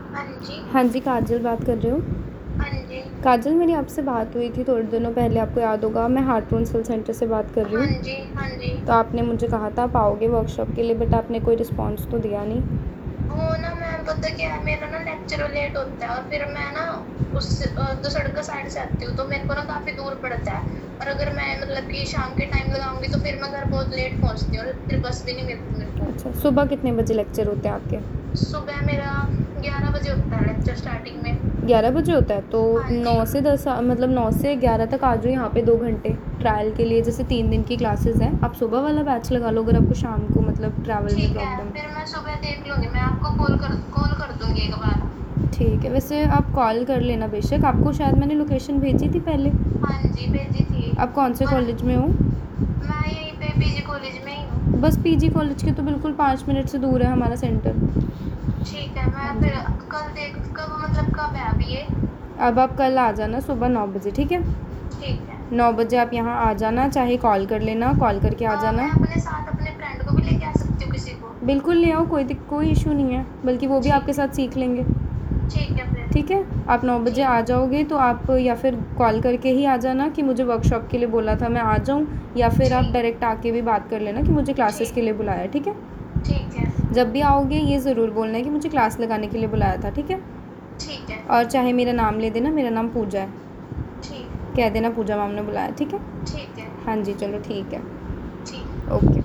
हाँ जी। हाँ जी, काजल बात कर रहे हो? हाँ जी। काजल, मेरी आपसे बात हुई थी थोड़े दिनों पहले, आपको याद होगा। मैं हार्ट सेल सेंटर से बात कर रही हाँ हूँ। जी। हाँ जी। तो आपने मुझे कहा था आप आओगे वर्कशॉप के लिए, बट आपने कोई रिस्पॉन्स तो दिया नहीं। वो ना मैम पता क्या है, मेरा ना लेक्चर लेट होता है और फिर मैं ना उस दुसड़का साइड से आती हूँ, तो मेरे को ना काफी दूर पड़ता है। और अगर मैं मतलब कि शाम के टाइम लगाऊंगी तो फिर मैं घर बहुत लेट पहुंचती हूँ और फिर बस भी नहीं मिलती मेरे को। अच्छा, सुबह कितने बजे लेक्चर होते हैं आपके? सुबह मेरा 11 बजे होता है लेक्चर स्टार्टिंग में। 11 बजे होता है, तो हाँ जी। 9 से 10 मतलब 9 से 11 तक आ जाओ यहाँ पे 2 घंटे ट्रायल के लिए। जैसे 3 दिन की क्लासेस हैं, आप सुबह वाला बैच लगा लो अगर आपको शाम को मतलब ट्रैवल में ठीक है, प्रॉब्लम। फिर मैं सुबह देख लूंगी, मैं आपको कॉल कर दूंगी एक बार। ठीक है, वैसे आप कॉल कर लेना बेशक। आपको शायद मैंने लोकेशन भेजी थी पहले। हाँ जी, भेजी थी। आप कौन से पर कॉलेज में हो? मैं यहीं पे पीजी कॉलेज में ही हूँ। बस पीजी कॉलेज के तो बिल्कुल 5 मिनट से दूर है हमारा सेंटर। ठीक है, मैं हाँ फिर जी। कल देख कब मतलब कब है अभी ये? अब आप कल आ जाना सुबह 9 बजे, ठीक है? ठीक है। 9 बजे आप यहाँ आ जाना, चाहे कॉल कर लेना, कॉल करके आ मैं जाना। अपने साथ अपने फ्रेंड को भी लेके आ सकती हूँ, किसी को? बिल्कुल ले आओ, कोई इशू नहीं है, बल्कि वो भी ठीक आपके है। साथ सीख लेंगे। ठीक है फिर। ठीक है। आप 9 बजे ठीक आ है। जाओगे तो आप या फिर कॉल करके ही आ जाना कि मुझे वर्कशॉप के लिए बोला था, मैं आ जाऊँ। या फिर आप ठीक। डायरेक्ट आके भी बात कर लेना कि मुझे क्लासेस के ठीक। लिए बुलाया है, ठीक है? ठीक है। जब भी आओगे ये ज़रूर बोलना है कि मुझे क्लास लगाने के लिए बुलाया था, ठीक है? ठीक है। और चाहे मेरा नाम ले देना, मेरा नाम पूजा है। ठीक। कह देना पूजा मैम ने बुलाया, ठीक है? ठीक है। हाँ जी, चलो ठीक है। ठीक। ओके।